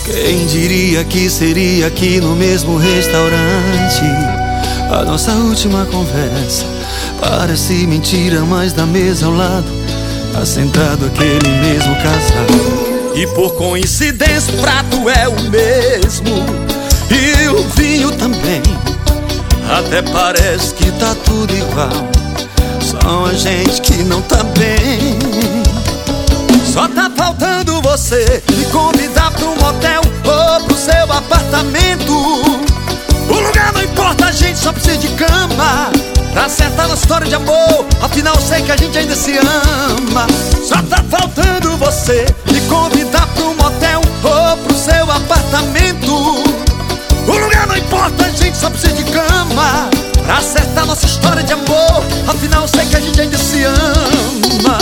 Quem diria que seria aqui no mesmo restaurante a nossa última conversa? Parece mentira, mas da mesa ao lado tá sentado aquele mesmo casal. E por coincidência o prato é o mesmo e o vinho também. Até parece que tá tudo igual, só a gente que não tá bem. Só tá faltando você me convidar pra um motel ou pro seu apartamento. O lugar não importa, a gente só precisa de cama pra acertar nossa história de amor, afinal eu sei que a gente ainda se ama. Só tá faltando você me convidar pra um motel ou pro seu apartamento. O lugar não importa, a gente só precisa de cama pra acertar nossa história de amor, afinal eu sei que a gente ainda se ama.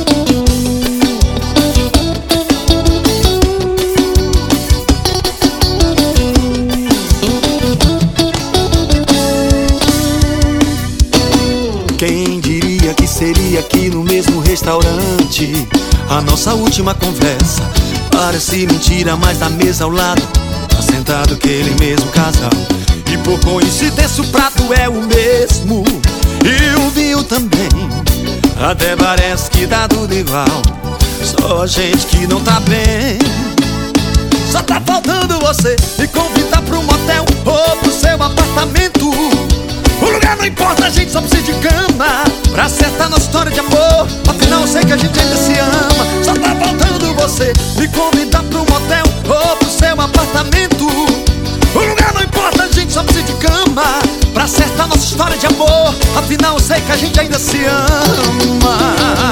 Quem diria que seria aqui no mesmo restaurante a nossa última conversa? Parece mentira, mas da mesa ao lado tá sentado aquele mesmo casal. E por coincidência o prato é o mesmo e o vinho também. Até parece que tá tudo igual, só a gente que não tá bem. Só tá faltando você me convidar pra um motel ou pro seu apartamento. O lugar não importa, a gente só precisa de cama pra acertar nossa história de amor, afinal eu sei que a gente ainda se ama. Só tá faltando você me convidar pra um motel ou pro seu apartamento. O lugar não importa, a gente só precisa de cama pra acertar nossa história de amor, afinal eu sei que a gente ainda se ama.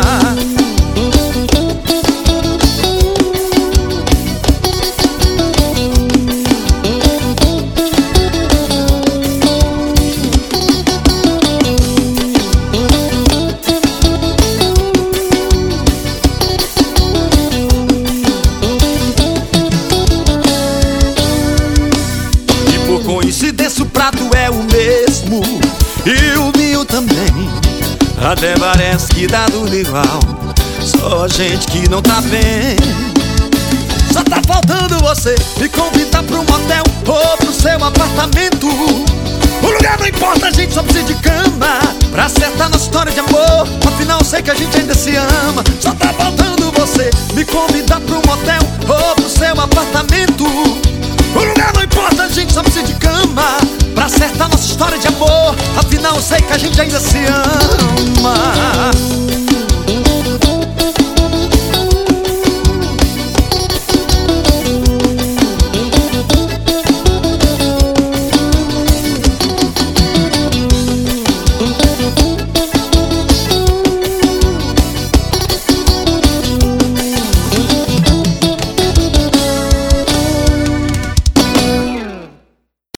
Coincidência, o prato é o mesmo e o vinho também. Até parece que dá tudo igual, só a gente que não tá bem. Só tá faltando você me convidar pra um motel ou pro seu apartamento. O lugar não importa, a gente só precisa de cama pra acertar nossa história de amor, afinal eu sei que a gente ainda se ama. Só tá faltando você me convidar pra um motel ou pro seu apartamento. O lugar não importa, a gente só precisa de cama pra acertar nossa história de amor, afinal eu sei que a gente ainda se ama.